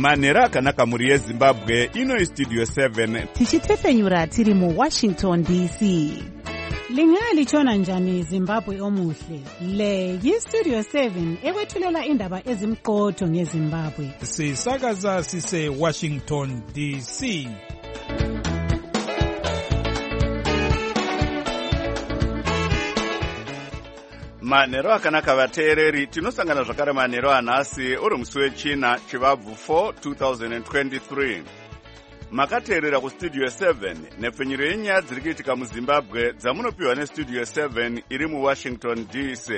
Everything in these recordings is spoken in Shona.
manhero akanaka mhuri yezimbabwe. Ino Studio 7 tichitefenyura tiri muWashington DC. Lingalitshona njani Zimbabwe omuhle? Le yiStudio 7 ekwethulela indaba ezimqotho ngeZimbabwe. Sisakaza sise Washington DC. manhero akanaka vateereri, tinosangana zvakare manhero anhasi uri musi wechina chivabvu 4 2023. makateerera kustudio 7 nepfenyuro yenyaya dziri kuitika muzimbabwe dzamunopiwa nestudio 7 iri muwashington DC.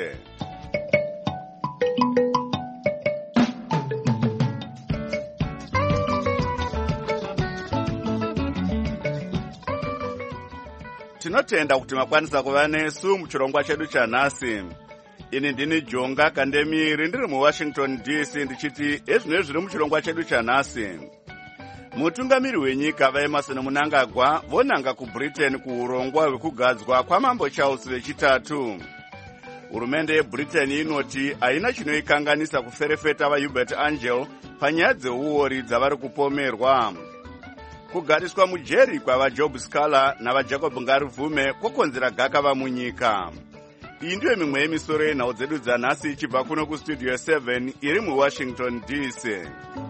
tinotenda kuti makwanisa kuva nesu muchirongwa chedu chanhasi. ini ndini Jonga Kandemiri ndiri muwashington DC ndichiti ezvinoi zviri muchirongwa chedu chanhasi. mutungamiri wenyika vaEmmerson Mnangagwa vonanga kuBritain kuurongwa hwekugadzwa kwamambo Charles wechitatu. hurumende yeBritain inoti haina chinoikanganisa kuferefeta vaHubert Angel panyaya dzeuori dzavari kupomerwa. kugariswa mujeri kwavaJob Scala navaJacob Ngarivume kwokonzera gakava munyika. iyi ndiyo mimwe yemisoro yenhau dzedu dzanhasi ichibva kuno kustudio 7 iri muwashington DC.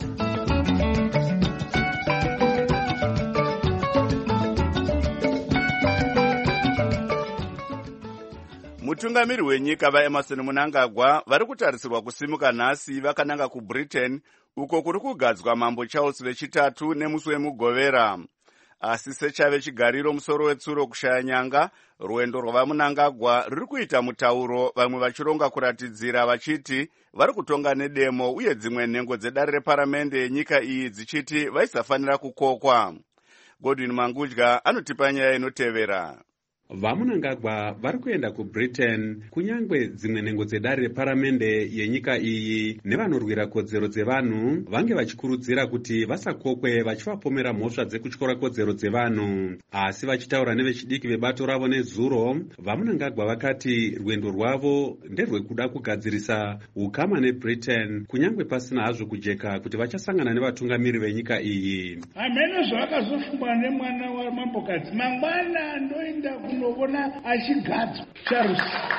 mutungamiri wenyika vaEmmerson Mnangagwa vari kutarisirwa kusimuka nhasi vakananga kuBritain uko kuri kugadzwa mambo Charles wechitatu nemusi wemugovera. asi sechave chigariro musoro wetsuro kushaya nyanga, rwendo rwavaMnangagwa ruri kuita mutauro, vamwe vachironga kuratidzira vachiti vari kutonga nedemo uye dzimwe nhengo dzedare reparamende yenyika iyi dzichiti vaisafanira kukokwa. Godwin Mangudya anotipa nyaya inotevera. vaMnangagwa vari kuenda kuBritain kunyangwe dzimwe nhengo dzedare reparamende yenyika iyi nevanorwira kodzero dzevanhu vange vachikurudzira kuti vasakokwe vachivapomera mhosva dzekutyora kodzero dzevanhu. asi vachitaura nevechidiki vebato ravo nezuro, vaMnangagwa vakati rwendo rwavo nderwekuda kugadzirisa ukama neBritain kunyangwe pasina hazvo kujeka kuti vachasangana nevatungamiri venyika iyi. hamene zvakazofungwa nemwana wamambokadzi mangwana ndoenda kunovona achigadzwa Charles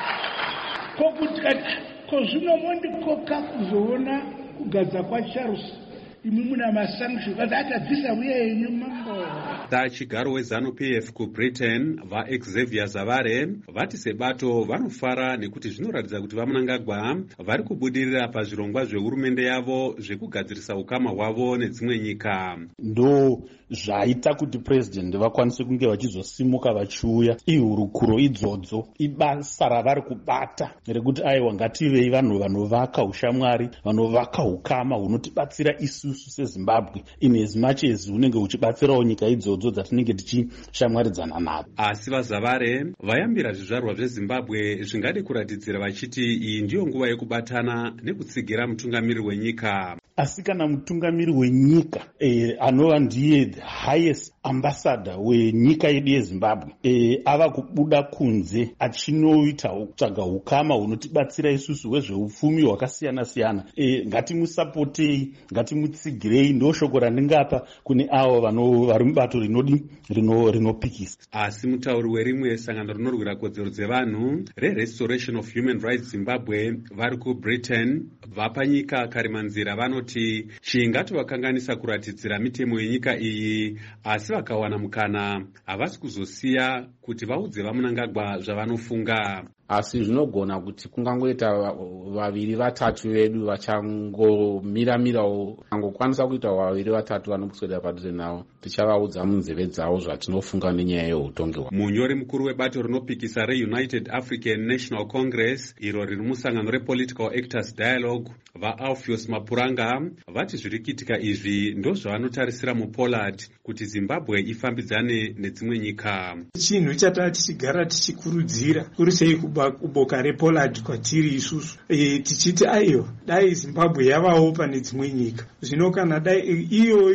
kokuti kozvino mondikoka kuzoona kugadza kwaCharles imi muna masanction kuti atadzisa uye yenyu mambo. chigaro weZANU-PF kuBritain vaXavier Zavare vati sebato vanofara nekuti zvinoratidza kuti vaMnangagwa vari kubudirira pazvirongwa zvehurumende yavo zvekugadzirisa ukama hwavo nedzimwe nyika. ndo zvaita kuti president vakwanise kunge vachizosimuka vachiuya. ihurukuro idzodzo, ibasa ravari kubata rekuti aiwa ngativei vanhu vanovaka ushamwari, vanovaka ukama hunotibatsira isusu seZimbabwe in as much as hunenge huchibatsirawo nyika idzodzo dzatinenge tichishamwaridzana nadzo. asi vaZavare vayambira zvizvarwa zveZimbabwe zvingade kuratidzira vachiti iyi ndiyo nguva yekubatana nekutsigira mutungamiri wenyika. asi kana mutungamiri wenyika anova ndiye the highest ambassador wenyika yedu yeZimbabwe ava kubuda kunze achinoita kutsvaga ukama hunotibatsira isusu hwezveupfumi hwakasiyana siyana, ngatimusapotei, ngatimutsigirei, ndo shoko randingapa kune avo vari mubato rinopikisa. asi mutauri werimwe sangano rinorwira kodzero dzevanhu reRestoration of Human Rights Zimbabwe vari kuBritain vapa nyika karimanzira vanoti chingatovakanganisa kuratidzira mitemo yenyika iyi, asi vakawana mukana havasi kuzosiya kuti vaudze vaMnangagwa zvavanofunga. asi zvinogona kuti kungangoita vaviri vatatu vedu vachangomira-mirawo, angokwanisa kuita vaviri vatatu vanoswedera padhuze navo, tichavaudza munzeve dzavo zvatinofunga nenyaya yeutongi hwavo. munyori mukuru webato rinopikisa reUnited African National Congress iro riri musangano rePolitical Actors Dialogue vaAlpheus Mapuranga vati zviri kuitika izvi ndozvavanotarisira muPollard kuti Zimbabwe ifambidzane nedzimwe nyika. chinhu chatava tichigara tichikurudzira kuri sei kuboka rePollard kwatiri isusu tichiti aiwa dai Zimbabwe yavawo pane dzimwe nyika, zvino kana dai iyo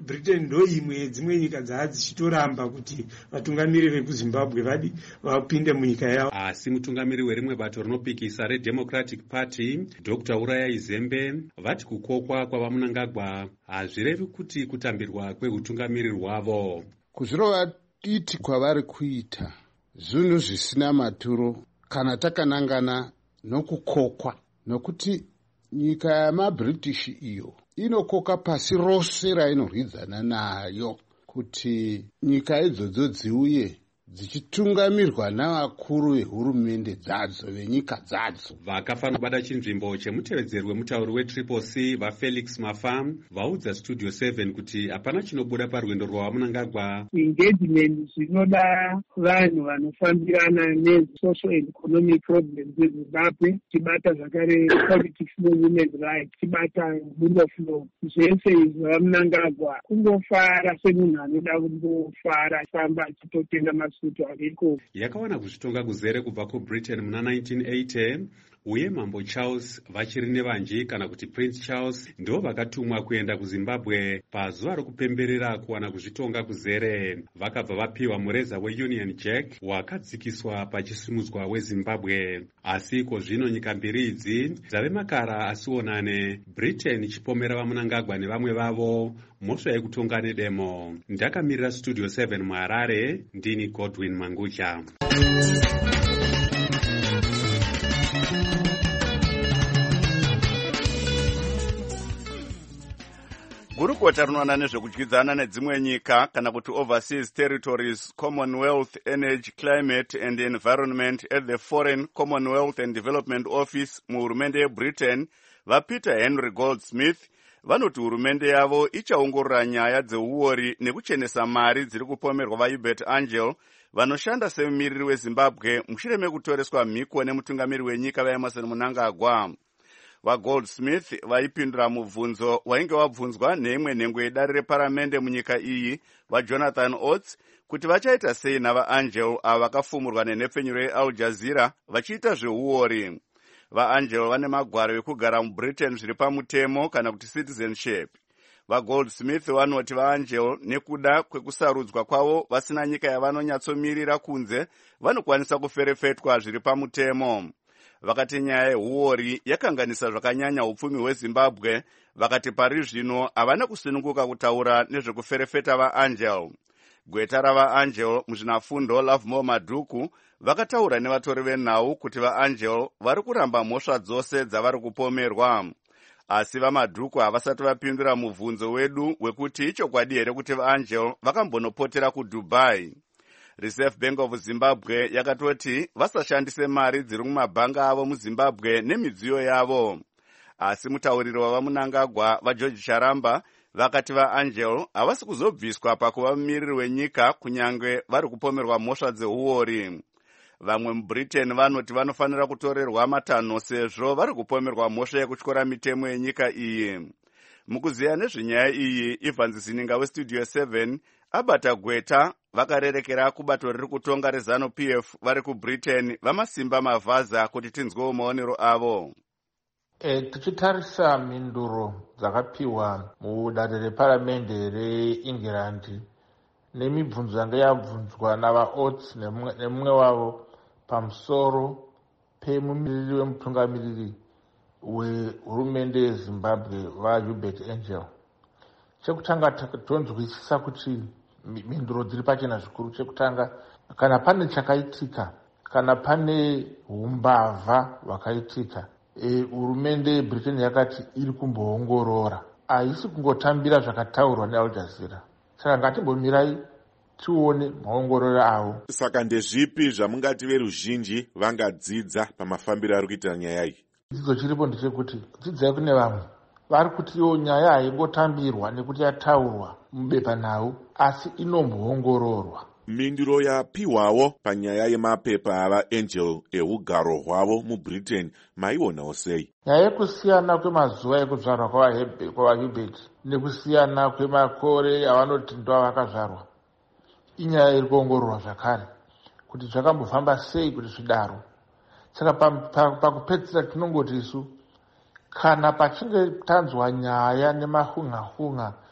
britain ndo imwe yedzimwe nyika dzava dzichitoramba kuti vatungamiri vekuzimbabwe vapinde munyika yavo. Asi mutungamiri werimwe bato rinopikisa redemocratic party Dr. Urayai Zembe vati kukokwa kwavamunangagwa hazvirevi kuti kutambirwa kweutungamiri hwavo. Kuzvirova diti kwavari kuita zvinhu zvisina maturo kana takanangana nokukokwa, nokuti nyika yamabritish iyo inokoka pasi rose rainorwidzana nayo kuti nyika idzodzo dziuye dzichitungamirwa navakuru vehurumende dzadzo venyika dzadzo. Vakafa nobada chinzvimbo chemutevedzeri wemutauri wetriple C vafelix Mafam vaudza studio 7 kuti hapana chinobuda parwendo rwavamunangagwa. Engagement zvinoda vanhu vanofambirana nesocial and economic problems eZimbabwe, tibata zvakare politics newomen's rights, tibata rule of law. Zvese izvi vamunangagwa kungofara semunhu anoda kungofara famba achitotenga masutu ariko. Yakawana kuzvitonga kuzere kubva kuBritain muna 1980 uye mambo Charles vachiri nevanji kana kuti Prince Charles ndo vakatumwa kuenda kuZimbabwe pazuva rokupemberera kuwana kuzvitonga kuzere. Vakabva vapiwa mureza weUnion Jack wakadzikiswa pachisimudzwa weZimbabwe. Asi iko zvino nyika mbiri idzi dzave makara asionane, Britain ichipomera vamunangagwa nevamwe vavo mhosva yekutonga nedemo. Ndakamirira studio 7 muHarare, ndini Godwin Mangucha. Gurukota rinoona nezvekudyidzana nedzimwe nyika kana kuti overseas territories, Commonwealth Energy, Climate and Environment at the Foreign Commonwealth and Development Office muhurumende yeBritain vaPeter Henry Goldsmith vanoti hurumende yavo ichaongorora nyaya dzeuori nekuchenesa mari dziri kupomerwa vaHubert Angel vanoshanda semumiriri weZimbabwe mushure mekutoreswa mhiko nemutungamiri wenyika vaEmerson Mnangagwa. VaGoldsmith vaipindura mubvunzo wainge wabvunzwa neimwe nhengo yedare reparamende munyika iyi vaJonathan Oates kuti vachaita sei navaAngel ava vakafumurwa nenhepfenyuro yeAl Jazeera vachiita zveuori. VaAngel vane magwaro ekugara muBritain zviri pamutemo kana kuti citizenship. VaGoldsmith vanoti vaAngel nekuda kwekusarudzwa kwavo vasina nyika yavanonyatsomirira kunze vanokwanisa kuferefetwa zviri pamutemo. Vakati nyaya yeuori yakanganisa zvakanyanya upfumi hweZimbabwe, vakati pari zvino havana kusununguka kutaura nezvekuferefeta vaAngel. Gweta ravaAngel muzvinafundo Lovemore Madhuku vakataura nevatori venhau kuti vaAngel vari kuramba mhosva dzose dzavari kupomerwa. Asi vaMadhuku havasati vapindura mubvunzo wedu wekuti ichokwadi here kuti vaAngel vakambonopotera kuDubai. Reserve Bank of Zimbabwe yakatoti vasashandise mari dziri mumabhanga avo muZimbabwe nemidziyo yavo. Asi mutauriri wavamunangagwa vaGeorge Charamba vakati vaAngel havasi kuzobviswa pakuva mumiriri wenyika kunyange vari kupomerwa mhosva dzeuori. Vamwe muBritain vanoti vanofanira kutorerwa matanho sezvo vari kupomerwa mhosva yekutyora mitemo yenyika iyi. Mukuziya nezvenyaya iyi, Evans Zininga westudio 7 abata gweta vakarerekera kubato riri kutonga reZANU-PF vari kuBritain vamasimba mavhaza kuti tinzwewo maonero avo. Tichitarisa mhinduro dzakapiwa mudare reparamende reEngland nemibvunzo yanga yabvunzwa navaOates nemumwe wavo pamusoro pemumiriri wemutungamiriri wehurumende yeZimbabwe vaHubert Angel. Chekutanga tonzwisisa kuti mhinduro dziri pachena zvikuru. Chekutanga, kana pane chakaitika, kana pane umbavha hwakaitika, hurumende yeBritain yakati iri kumboongorora, haisi kungotambira zvakataurwa neAl Jazeera. Saka ngatimbomirai tione maongororo avo. Saka ndezvipi zvamungati veruzhinji vangadzidza pamafambiro ari kuita nyaya iyi? Dzidzo chiripo ndechekuti dzidzai kune vamwe vari kuti nyaya haingotambirwa nekuti yataurwa mubepanhau, asi inomboongororwa. Mhinduro yapiwawo panyaya yemapepa avaAngel eugaro hwavo muBritain maionawo sei? Nyaya yekusiyana kwemazuva ekuzvarwa kwavaHubert nekusiyana kwemakore avanoti ndo vakazvarwa inyaya iri kuongororwa zvakare kuti zvakambofamba sei kuti zvidaro. Saka pakupedzisira tinongoti isu kana pachinge tanzwa nyaya nemahunga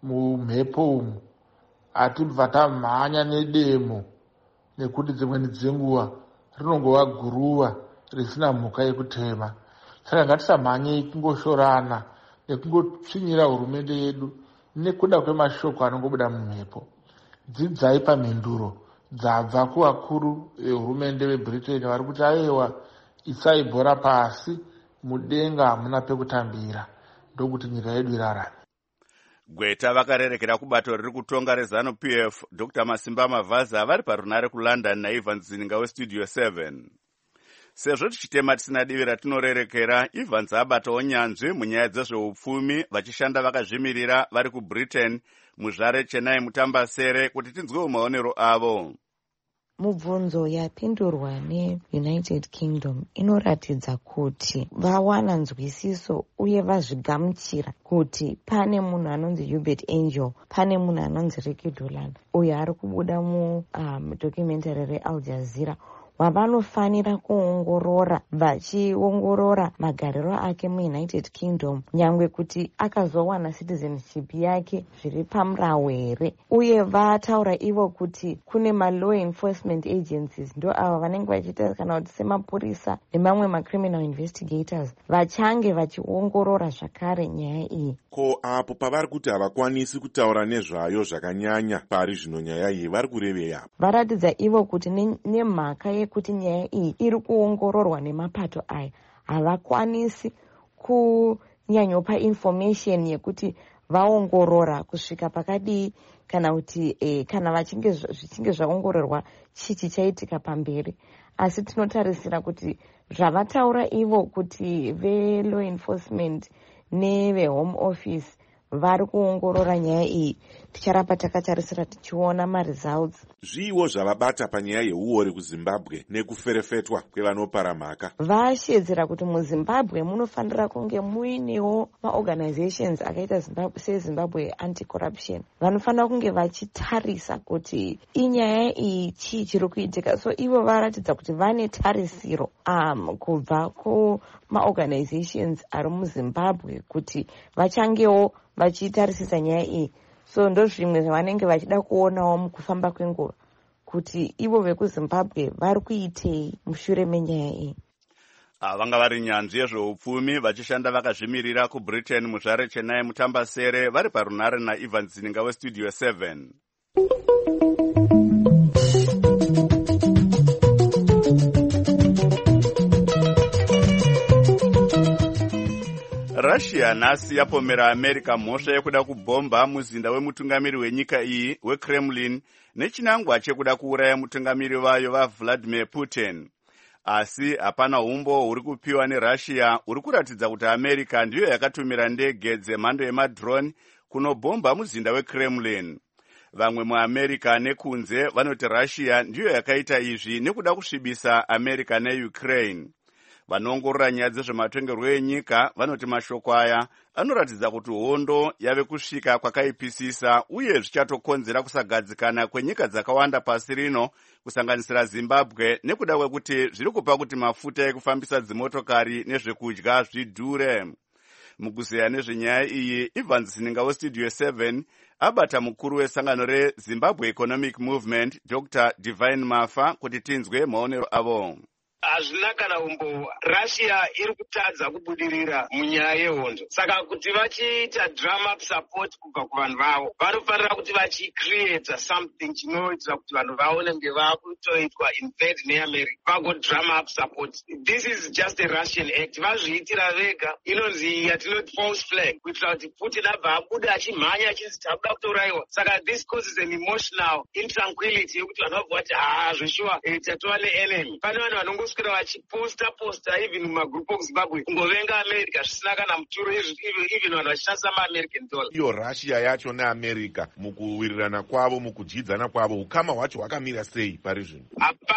mumhepo umu hatibva tamhanya nedemo, nekuti dzimweni dzenguva rinongova guruva risina mhuka yekutema. Saka ngatisamhanyei kungoshorana nekungotsvinyira hurumende yedu nekuda kwemashoko anongobuda mumhepo. Dzidzai pamhinduro dzabva kuvakuru vehurumende veBritain vari kuti aiwa isai bhora pasi, mudenga hamuna pekutambira, ndokuti nyika yedu irarame. Gweta vakarerekera kubato riri kutonga reZANU-PF Dr. Masimba Mavhaza vari parunare kuLondon naIvans Zininga weStudio 7. Sezvo tichitema tisina divi ratinorerekera, Evans abatawo nyanzvi munyaya dzezveupfumi vachishanda vakazvimirira vari kuBritain muzvare Chennai mutambasere kuti tinzwewo maonero avo. Mubvunzo yapindurwa neUnited Kingdom inoratidza kuti vawana nzwisiso uye vazvigamuchira kuti pane munhu anonzi Hubert Angel, pane munhu anonzi Ricky Dolan uyo ari kubuda mudocumentary reAl Jazeera wavanofanira kuongorora, vachiongorora magariro ake muUnited Kingdom nyangwe kuti akazowana citizenship yake zviri pamurawo here. Uye vataura ivo kuti kune malaw enforcement agencies ndo ava vanenge vachiita kana kuti semapurisa nemamwe macriminal investigators vachange vachiongorora zvakare nyaya iyi. Ko apo pavari kuti havakwanisi kutaura nezvayo zvakanyanya pari zvino nyaya iyi vari kurevei apo? Varatidza ivo kuti nemhaka yekuti nyaya iyi iri kuongororwa nemapato aya havakwanisi kunyanyopa information yekuti vaongorora kusvika pakadii kana kuti kana zvichinge zvaongororwa chichi chaitika pamberi. Asi tinotarisira kuti zvavataura ivo kuti ve-law enforcement neve-home office vari kuongorora nyaya iyi, ticharapa takatarisira tichiona maresults. Zviiwo zvavabata panyaya yeuori kuZimbabwe nekuferefetwa kwevanopara mhaka. Vashedzera kuti muZimbabwe munofanira kunge muinewo maorganizations akaita seZimbabwe Anti-Corruption. Vanofanira kunge vachitarisa kuti inyaya iyi chii chiri kuitika. So ivo varatidza kuti vane tarisiro kubva kumaorganizations ari muZimbabwe kuti vachangewo vachitarisisa nyaya iyi. So ndo zvimwe zvavanenge vachida kuonawo mukufamba kwenguva kuti ivo vekuZimbabwe vari kuitei mushure menyaya iyi. Vanga vari nyanzvi yezveupfumi vachishanda vakazvimirira kuBritain muzvare Chennai mutambasere vari parunare naIvans Zininga weStudio 7. Russia nhasi yapomera America mhosva yekuda kubhomba muzinda wemutungamiri wenyika iyi weKremlin nechinangwa chekuda kuuraya mutungamiri vayo vaVladimir Putin. Asi hapana umbo huri kupiwa neRussia huri kuratidza kuti America ndiyo yakatumira ndege dzemhando yemadrone kunobhomba muzinda weKremlin. Vamwe muAmerica nekunze vanoti Russia ndiyo yakaita izvi nekuda kusvibisa America neUkraine. Vanoongorora nyaya dzezvematongerwo enyika vanoti mashoko aya anoratidza kuti hondo yave kusvika kwakaipisisa uye zvichatokonzera kusagadzikana kwenyika dzakawanda pasi rino kusanganisira Zimbabwe nekuda kwekuti zviri kupa kuti mafuta ekufambisa dzimotokari nezvekudya zvidhure. Mukuzeya nezvenyaya iyi, Evans Zininga weStudio 7 abata mukuru wesangano reZimbabwe Economic Movement Dr. Divine Mafa kuti tinzwe maonero avo. Hazvina kana umbo Russia iri kutadza kubudirira munyaya yehondo. Saka kuti vachiita drum up support kubva kuvanhu vavo, vanofanira kuti vachicreate something chinoitira kuti vanhu vaone kunge vakutoitwa invade neAmerica, vago drum up support. This is just a Russian act. Vazviitira vega, inonzi yatinoti false flag, kuitira kuti Putin abva abuda achimhanya achinzi tabuda kutoraiwa. Saka this causes an emotional intranquility yekuti vanhu vabva vati zveshuwa tatova neenemy. Pane vanhu vanongoswera vachiposta even mumagroup okuZimbabwe kungovenga America zvisina kana muturo, even vanhu vachishandisa maAmerican dollar. Iyo Russia yacho neAmerica mukuwirirana kwavo, mukudyidzana kwavo, ukama hwacho hwakamira sei pari zvino? Hapana kana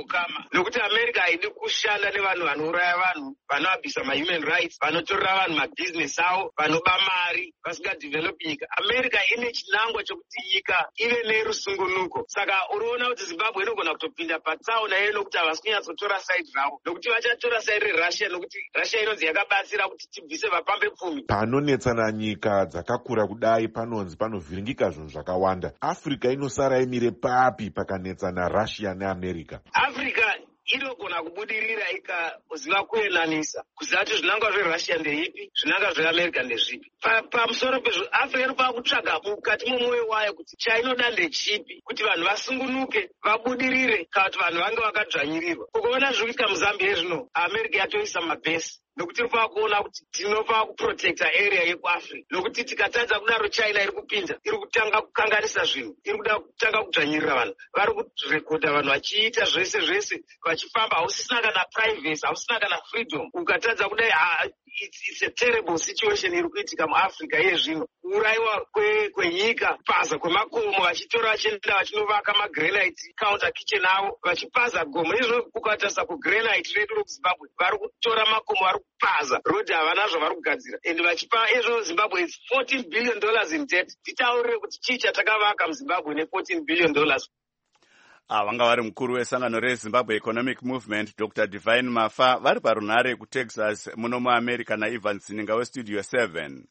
ukama, nokuti America haidi kushanda nevanhu vanouraya vanhu, vanoabvisa ma-human rights, vanotorera vanhu mabhizinesi avo, vanoba mari, vasingadevelopi nyika. America ine chinangwa chokuti nyika ive nerusungunuko. Saka uriona kuti Zimbabwe inogona kutopinda patsaona iye nokuti havasi kunyatsotora saidi ravo, nokuti vachatora saidi reRussia, nokuti Russia inonzi yakabatsira kuti tibvise vapambe pfumi. Panonetsana nyika dzakakura kudai panonzi panovhiringika zvinhu zvakawanda. Africa inosara imire papi pakanetsana Russia neAmerica? Africa inogona kubudirira ikaziva kuenanisa, kuziva kuti zvinangwa zveRussia ndeipi, zvinangwa zveAmerica ndezvipi. Pamusoro pezvo Africa inofanira kutsvaga mukati momwoyo wayo kuti chainoda ndechipi, kuti vanhu vasungunuke, vabudirire, kana kuti vanhu vange vakadzvanyirirwa. Kukuona zviri kuitika muZambia zvino, America yatoisa mabhesi, nokuti irifanira kuona kuti tinofanira kuprotecta area yekuAfrica, nokuti tikatadza kudaro China iri kupinda, iri kutanga kukanganisa zvinhu, iri kuda kutanga kudzvanyirira vanhu, vari kurekodha vanhu vachiita zvese zvese, vachifamba, hausisina kana privacy, hausina kana freedom. Ukatadza kudai, it's a terrible situation iri kuitika muAfrica yezvino. Kuurayiwa kwenyika, paza kwemakomo, vachitora vachienda vachinovaka magranite counter kitchen avo, vachipaza gomo. Izvo kukatarisa kugranite redu rekuZimbabwe, vari kutora makomo, vari kupaza rodhi, havana zvavari kugadzira, ende vachipa izvo Zimbabwe is $14 billion in debt. Titaurire kuti chii chatakavaka muZimbabwe ne$14 billion. Vanga vari mukuru wesangano reZimbabwe Economic Movement Dr. Divine Mafa vari parunhare kuTexas muno muAmerica naIvan Sininga weStudio 7.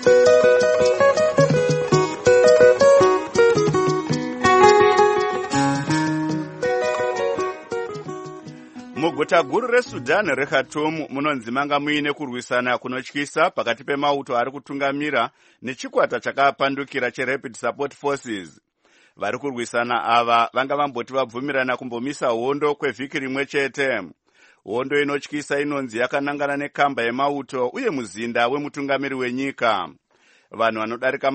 Muguta guru reSudan reKhartoum munonzi manga muine kurwisana kunotyisa pakati pemauto ari kutungamira nechikwata chakapandukira cheRapid Support Forces. Vari kurwisana ava vanga vamboti vabvumirana kumbomisa hondo kwevhiki rimwe chete. Hondo inotyisa inonzi yakanangana nekamba yemauto uye muzinda wemutungamiri wenyika. Vanhu vanodarika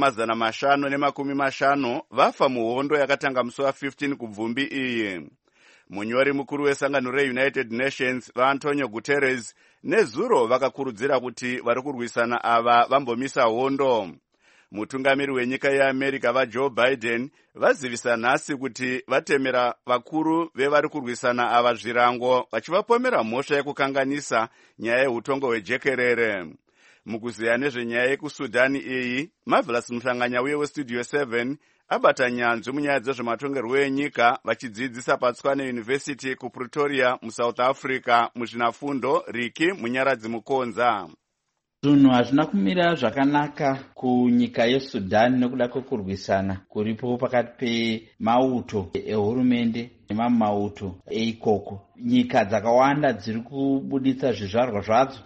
550 vafa muhondo yakatanga musi wa15 kubvumbi iyi. Munyori mukuru wesangano reUnited Nations vaAntonio Guterres nezuro vakakurudzira kuti vari kurwisana ava vambomisa hondo. Mutungamiri wenyika yeAmerica vaJoe Biden vazivisa nhasi kuti vatemera vakuru vevari kurwisana ava zvirango, vachivapomera mhosva yekukanganisa nyaya yeutongo hwejekerere. Mukuziya nezvenyaya yekusudani iyi, Marvelous Muhlanganya uye weStudio 7 abata nyanzvi munyaya dzezvematongerwo enyika vachidzidzisa paTswane University kuPretoria muSouth Africa muzvinafundo Riki Munyaradzi Mukonza. Zvinhu hazvina kumira zvakanaka kunyika yeSudan nekuda kwekurwisana kuripo pakati pemauto ehurumende nemamwe mauto eikoko. Nyika dzakawanda dziri kubuditsa zvizvarwa zvadzo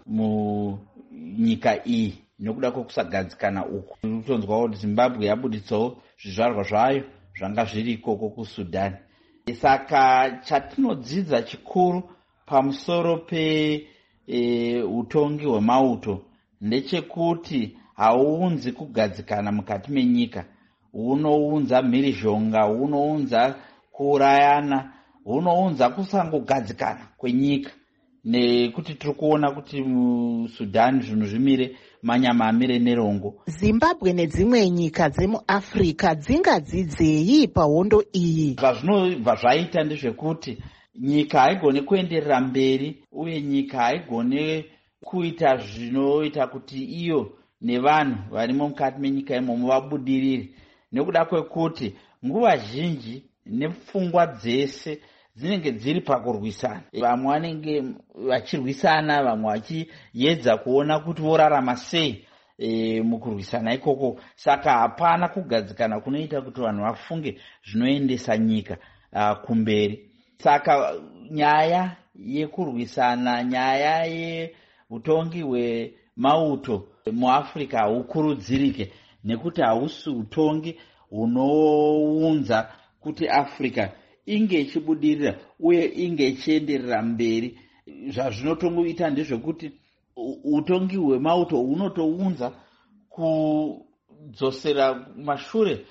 munyika iyi nekuda kwekusagadzikana uku. Kutonzwa kuti Zimbabwe yabuditsawo zvizvarwa zvayo zvanga zviri ikoko kuSudan. Saka chatinodzidza chikuru pamusoro peutongi hwemauto ndechekuti hauunzi kugadzikana mukati menyika, unounza mhirizhonga, unounza kuurayana, unounza kusangogadzikana kwenyika. Nekuti tiri kuona kuti muSudan zvinhu zvimire manyama amire nerongo. Zimbabwe nedzimwe nyika dzemuAfrica dzingadzidzei pahondo iyi? Zvazvinobva zvaita ndezvekuti nyika haigone kuenderera mberi, uye nyika haigone kuita zvinoita kuti iyo nevanhu varimo mukati menyika imomo vabudirire, nekuda kwekuti nguva zhinji nepfungwa dzese dzinenge dziri pakurwisana. Vamwe vanenge vachirwisana, vamwe vachiedza kuona kuti vorarama sei mukurwisana ikoko. Saka hapana kugadzikana kunoita kuti vanhu vafunge zvinoendesa nyika kumberi. Saka nyaya yekurwisana, nyaya yeutongi hwemauto muAfrica haukurudzirike, nekuti hausi utongi hunounza kuti Africa inge ichibudirira uye inge ichienderera mberi. Zvazvinotongoita ndezvekuti utongi hwemauto hunotounza kudzosera mashure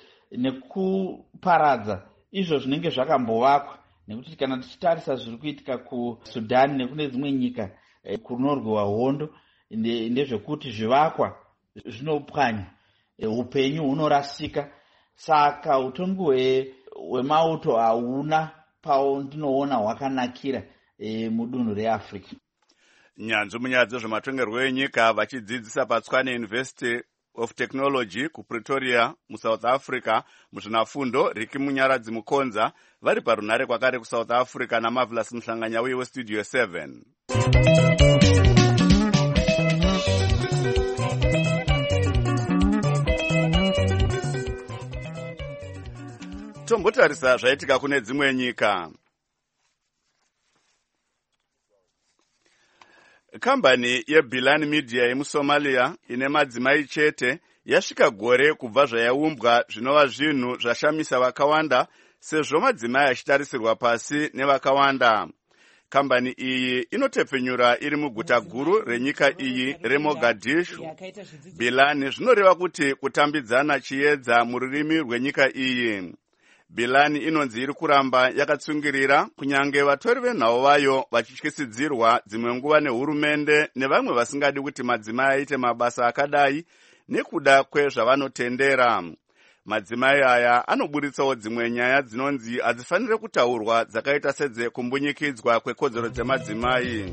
nekuparadza izvo zvinenge zvakambovakwa. Nekuti kana tichitarisa zviri kuitika kuSudan nekune dzimwe nyika kunorwiwa hondo, ndezvekuti zvivakwa zvinopwanya, upenyu hunorasika. Saka utongi hwemauto hauna paundinoona hwakanakira mudunhu reafrica. Nyanzvi munyaya dzezvematongerwo enyika vachidzidzisa paTshwane University of Technology kuPretoria muSouth Africa muzvinafundo Riki Munyaradzi Mukonza vari parunhare kwakare kuSouth Africa naMarvelous Muhlanganya uye weStudio 7. Tombotarisa zvaitika kune dzimwe nyika. Kambani yeBilan Media yemuSomalia ine madzimai chete yasvika gore kubva zvayaumbwa zvinova zvinhu zvashamisa vakawanda sezvo madzimai achitarisirwa pasi nevakawanda. Kambani iyi inotepfenyura iri muguta guru renyika iyi reMogadishu. Bilan zvinoreva kuti kutambidzana chiedza mururimi rwenyika iyi. Bilan inonzi iri kuramba yakatsungirira kunyange vatori venhau vayo vachityisidzirwa dzimwe nguva nehurumende nevamwe vasingadi kuti madzimai aite mabasa akadai nekuda kwezvavanotendera. Madzimai aya anoburitsawo dzimwe nyaya dzinonzi hadzifanire kutaurwa dzakaita sedzekumbunyukidzwa kwekodzero dzemadzimai.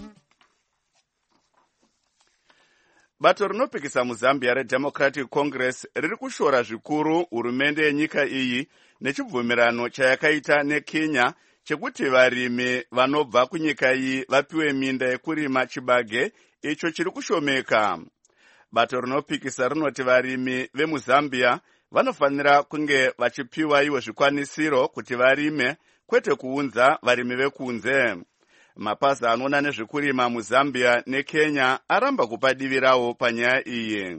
Bato rinopikisa muZambia reDemocratic Congress riri kushora zvikuru hurumende yenyika iyi nechibvumirano chayakaita neKenya chekuti varimi vanobva kunyika iyi vapiwe minda yekurima chibage icho chiri kushomeka. Bato rinopikisa rinoti varimi vemuZambia vanofanira kunge vachipiwa iwo zvikwanisiro kuti varime kwete kuunza varimi vekunze. Mapazi anoona nezvekurima muZambia neKenya aramba kupa divi rawo panyaya iyi.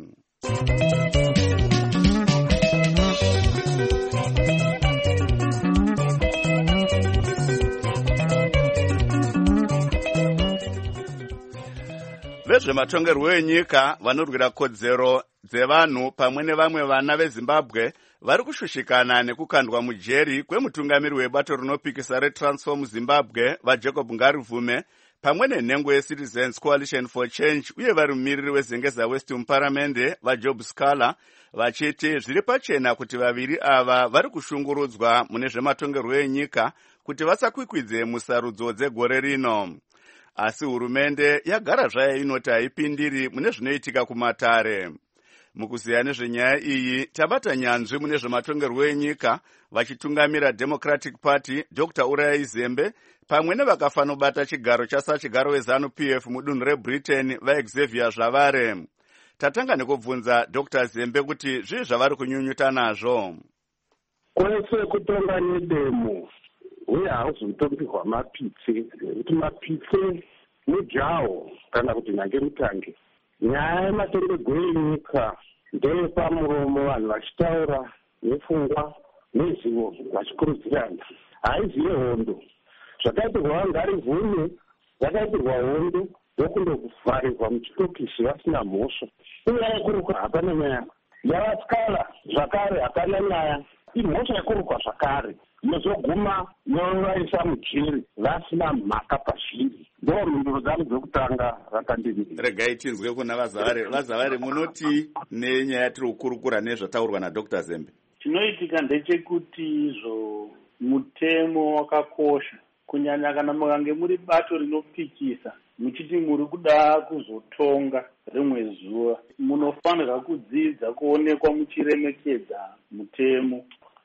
Vezvematongerwo enyika vanorwira kodzero dzevanhu pamwe nevamwe vana veZimbabwe vari kushushikana nekukandwa mujeri kwemutungamiri webato rinopikisa reTransform Zimbabwe vaJacob Ngarivume pamwe nenhengo yeCitizens Coalition for Change uye vari mumiriri weZengeza West muparamende vaJob Scala vachiti zviri pachena kuti vaviri ava vari kushungurudzwa mune zvematongerwo enyika kuti vasakwikwidze musarudzo dzegore rino. Asi hurumende yagara zvayo inoti haipindiri mune zvinoitika kumatare. Mukuziya nezvenyaya iyi tabata nyanzvi mune zvematongerwo enyika vachitungamira Democratic Party Dr. Uraya Zembe pamwe nevakafanobata chigaro chasachigaro weZANU-PF mudunhu reBritain vaXavier Zvavare. Tatanga nekubvunza Dr. Zembe kuti zvii zvavari kunyunyuta nazvo. Kwese kutonga nedemo uye hauzotombirwa mapitse nekuti mapitse mujaho kana kuti nhange mutange. Nyaya yematongerwo enyika ndeyepamuromo vanhu vachitaura nepfungwa nezivo vachikurudzirana. Haizi yehondo. Zvakaitirwa Ngarivume zvakaitirwa hondo yokundovharirwa muchitokisi vasina mhosva. Inyaya yekurukwa hapana nyaya. YaVaScala zvakare hapana nyaya. Imhosva yekurukwa zvakare yozoguma yovaisa mujeri vasina mhaka pazviri. Ndo mhinduro dzangu dzokutanga rakandimirira. Regai tinzwe kuna Vazavare munoti nenyaya tiri kukurukura nezvataurwa naDr. Zembe. Chinoitika ndechekuti izvo mutemo wakakosha kunyanya kana mukange muri bato rinopikisa muchiti muri kuda kuzotonga rimwe zuva munofanirwa kudzidza kuonekwa muchiremekedza mutemo.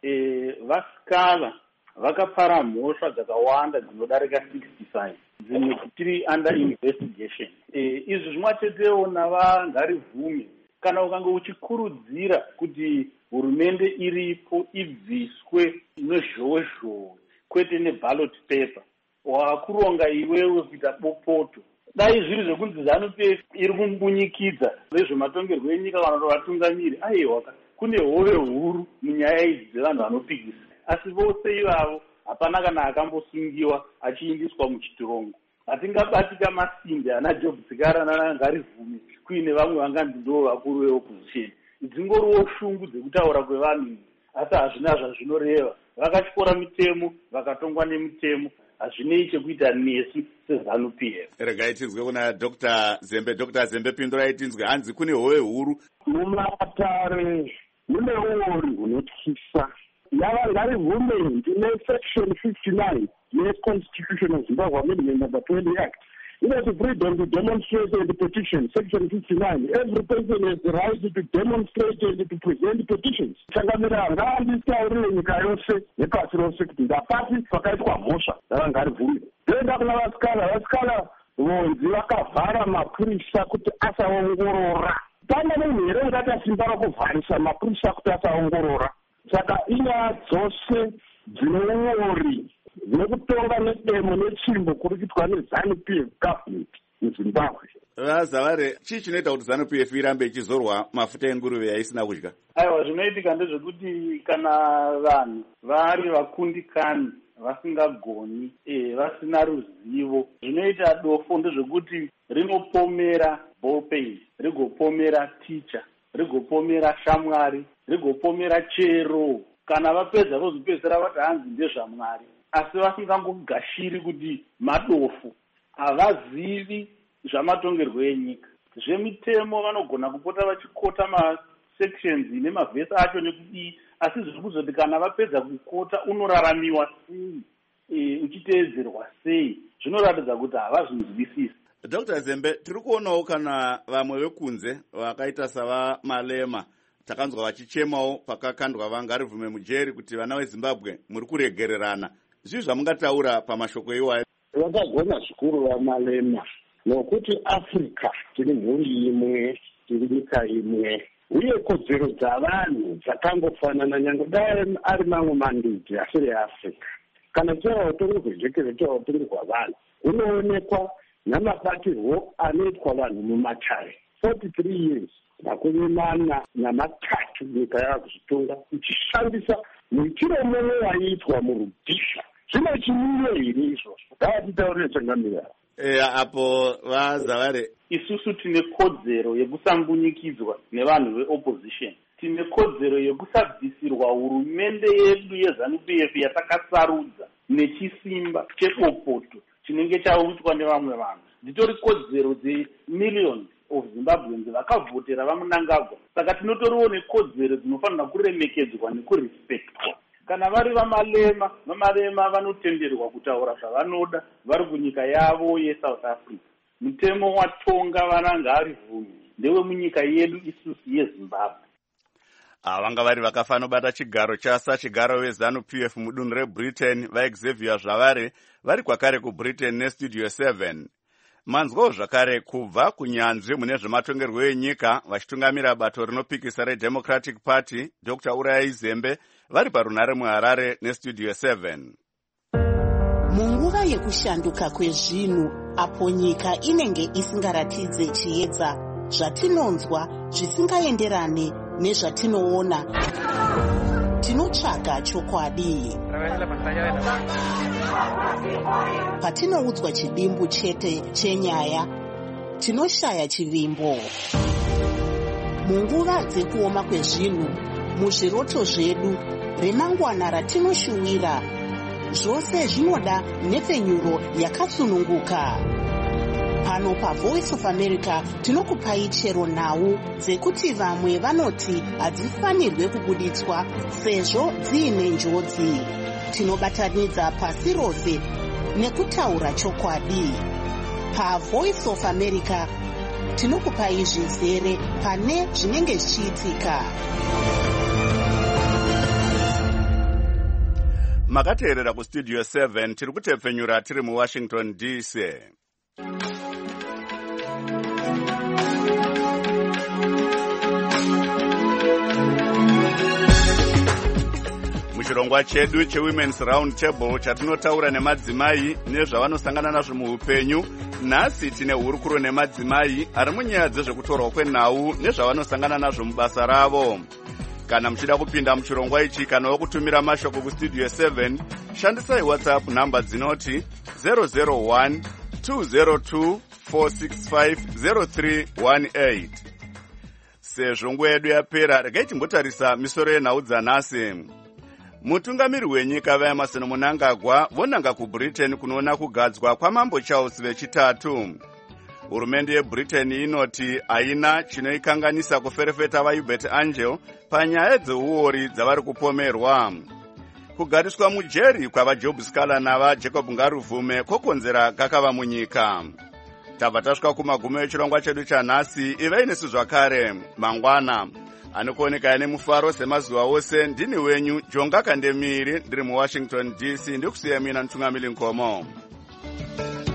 VaScala vakapara mhosva dzakawanda dzinodarika 65 dzimwe tiri under investigation. Izvi zvimwachetewo navaNgarivume kana ukange uchikurudzira kuti hurumende iripo ibviswe nezhowezhowe kwete neballot paper wakuronga iwewe kuita bopoto. Dai zviri zvekunzi ZANU-PF iri kumbunyikidza vezvematongerwo enyika kana kuti vatungamiri aiwa kune hove huru munyaya idzi dzevanhu vanopikisa. Asi vose ivavo hapana kana akambosungiwa achiindiswa muchitirongo. Hatingabatika masimbi ana Job Scala nana Ngarivume kuine vamwe vanganzi ndo vakuru veopposition. Dzingoriwo shungu dzekutaura kwevanhu asi hazvina zvazvinoreva. Vakachikora mitemo vakatongwa nemitemo hazvinei chekuita nesu seZANU-PF. Regai tinzwe kuna Dr. Zembe. Dr. Zembe pindurai tinzwe hanzi kune hove huru. Mumatare mune uori hunotyisa yavangarivumendi nesection 59 yeconstitution of Zimbabwe Amendment number 20 Act inoti freedom to demonstrate and petition, section 59. Every person has the right to demonstrate and to present petitions. Changamira ngaanditaurire nyika yose nepasi rose kuti ndapati pakaitwa mhosva ravangarivume. Toenda kuna vasikana vonzi vakavhara mapurisa kuti asaongorora. Pana munhu here ungati simba rakuvharisa mapurisa kuti asaongorora. Saka inyaya dzose dzinouori nekutonga nedemo netsvimbo kuri kuitwa neZANU-PF government muZimbabwe. Vazavari, chii chinoita kuti ZANU-PF irambe ichizorwa mafuta enguruve yaisina kudya? Aiwa, zvinoitika ndezvekuti kana vanhu vari vakundikani vasingagoni vasina ruzivo, zvinoita dofo ndezvekuti rinopomera ballpen, rigopomera ticha, rigopomera shamwari, rigopomera chero. Kana vapedza vozopedzera vati hanzi ndezvaMwari, asi vasingangogashiri kuti madofu, havazivi zvamatongerwo enyika. Zvemitemo vanogona kupota vachikota masections nemavhesi acho nekudii, asi zviri kuzoti kana vapedza kukota unoraramiwa sei, uchiteedzerwa sei, zvinoratidza kuti havazvinzwisisi. Dr. Zembe, tiri kuonawo kana vamwe vekunze vakaita savaMalema takanzwa vachichemawo pakakandwa vangarivume mujeri kuti vana veZimbabwe muri kuregererana. Zvii zvamungataura pamashoko iwayo? Vakagona zvikuru vaMalema nokuti Afrika tiri mhuri imwe, tiri nyika imwe, uye kodzero dzavanhu dzakangofanana nyange dai ari mamwe mandudzi asiri eAfrica. Kana tiwa utongi hwejekere tiwa utongi hwavanhu unoonekwa namabatirwo anoitwa vanhu mumatare 43 years. Makumi mana namatatu nyika yakuzvitonga ichishandisa muitiro mumwe waiitwa murudhisha. Zvino chimiro here izvozvo? Ngavatitaurire Changamira. Apo vazavari, isusu tine kodzero yekusambunyikidzwa nevanhu veopposition. Tine kodzero yekusabvisirwa hurumende yedu yeZANU-PF yatakasarudza nechisimba chepopoto chinenge chaitwa nevamwe vanhu. Dzitori kodzero dzemillions of Zimbabweans vakavhotera vaMnangagwa. Saka tinotoriwo nekodzero dzinofanira kuremekedzwa nekurespektwa. Kana vari vaMalema vanotenderwa kutaura zvavanoda vari kunyika yavo yeSouth Africa. Mutemo watonga vana ngarivume ndewe munyika yedu isusu yeZimbabwe. Vanga vari vakafanobata chigaro chigaro weZANU-PF mudunhu reBritain vaXavier Zvavari vari kwakare kuBritain neStudio 7. Manzwawo zvakare kubva kunyanzvi mune zvematongerwo enyika vachitungamira bato rinopikisa reDemocratic Party Dr. Urayai Zembe vari parunhare muHarare neStudio 7. Munguva yekushanduka kwezvinhu apo nyika inenge isingaratidze chiedza zvatinonzwa zvisingaenderane nezvatinoona, tinotsvaga chokwadi. Patinoudzwa chidimbu chete chenyaya, tinoshaya chivimbo. Munguva dzekuoma kwezvinhu, muzviroto zvedu, remangwana ratinoshuwira, zvose zvinoda nhepfenyuro yakatsununguka. Pano paVoice of America tinokupai chero nhau dzekuti vamwe vanoti hadzifanirwe kubuditswa sezvo dziine njodzi. Tinobatanidza pasi rose nekutaura chokwadi. PaVoice of America tinokupai zvizere pane zvinenge zvichiitika. Makateerera kuStudio 7 tiri kutepfenyura tiri muWashington DC. Muchirongwa chedu cheWomen's Round Table chatinotaura nemadzimai nezvavanosangana nazvo muupenyu, nhasi tine hurukuro nemadzimai ari munyaya dzezvekutorwa kwenhau nezvavanosangana nazvo mubasa ravo. Kana muchida kupinda muchirongwa ichi kana kutumira mashoko kuStudio 7, shandisai WhatsApp namba dzinoti 001 202 465 0318. Sezvo nguva yedu yapera, regai timbotarisa misoro yenhau dzanhasi. Mutungamiri wenyika vaEmmerson Mnangagwa vonanga kuBritain kunoona kugadzwa kwaMambo Charles vechitatu. Hurumende yeBritain inoti haina chinoikanganisa kuferefeta vaHubert Angel panyaya dzeuori dzavari kupomerwa. kugariswa mujeri kwavajob scala navajacob ngaruvume kokonzera kakava munyika. Tabva tasvika kumagumo echirongwa chedu chanhasi. Ivei nesu zvakare mangwana anokuoneka ane mufaro semazuva ose. Ndini wenyu Jonga Kandemiri ndiri muWashington DC, ndikusiya mina Ntungamili Nkomo.